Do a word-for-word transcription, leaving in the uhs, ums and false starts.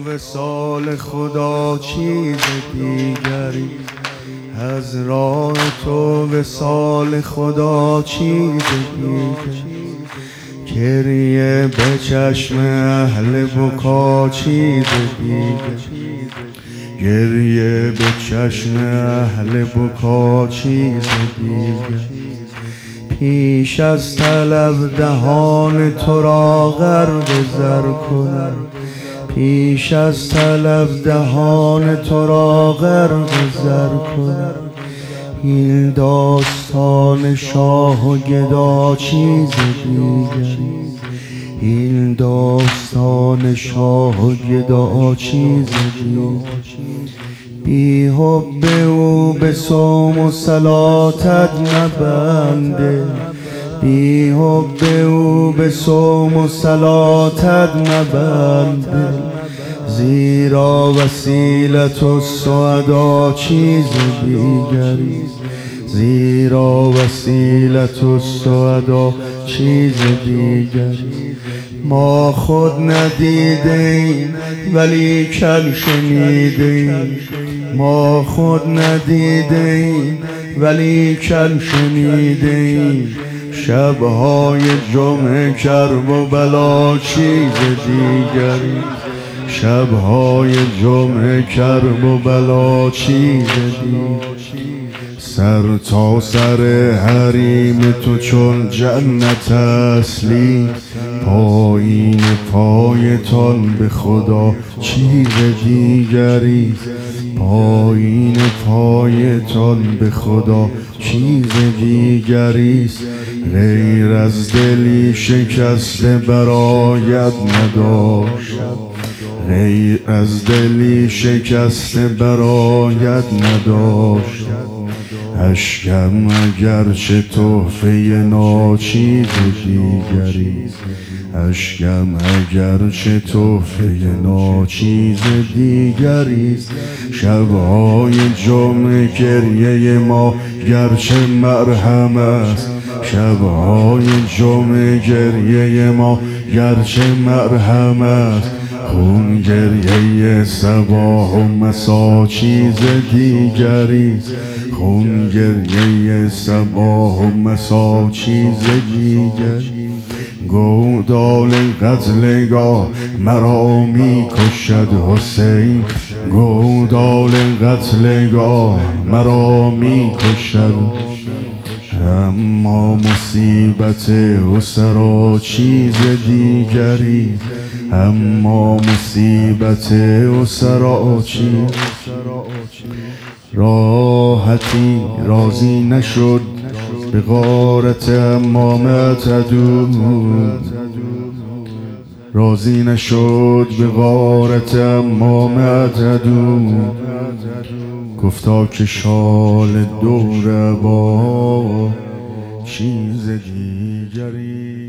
وصال خدا چیز دیگری، از راه تو وصال خدا چیز دیگری. گریه به چشم اهل بکا چیز دیگری، گریه به چشم اهل بکا چیز دیگری. پیش از طلب دهان تو را غرق زر کنم، پیش از طلب دهان تو را غرق زر کنم. این داستان شاه و گدا چیز دیگری، این داستان شاه و گدا چیز دیگری. بی حب او به صوم و صلاتت نبنده، بی حب او به صوم و صلاتت نبنده. زیرا وسیلت السعدا چیز دیگری، زیرا وسیلت السعدا چیز دیگری. ما خود ندیدیم ولی کل شنیدیم، ما خود ندیدیم ولی کل شنیدیم. شبهای جمعه کرب و بلا چیز دیگری، شبهای جمعه کرب و بلا چیز دیگری. سر تا سر حریم تو چون جنت اصلی، پایین پایتان به خدا چیز دیگری، پایین پایتان به خدا چیز دیگریست. غیر از دلی شکسته برایت نداشتم، غیر از دلی شکسته برایت نداشتم. اشکم اگرچه تحفه ناچیز دیگری، اشکم اگرچه تحفه ناچیز دیگریست. شبهای جمعه گریه ما گرچه مرهم است، شبهای جمعه گریه ما گرچه مرهم است. خون گریه صباح و مسا چیز دیگریست، خون گریه صباح و مسا چیز دیگری. گودال قتلگاه مرا می کشد حسین، گودال قتلگاه مرا می کشد. اما مصیبت اسرا چیز دیگری، اما مصیبت اسرا چیز. راحتی راضی نشد به غارت امامت عدو، راضی نشد به غارت امامت عدو. گفتا که شال دور با چیز دیگری.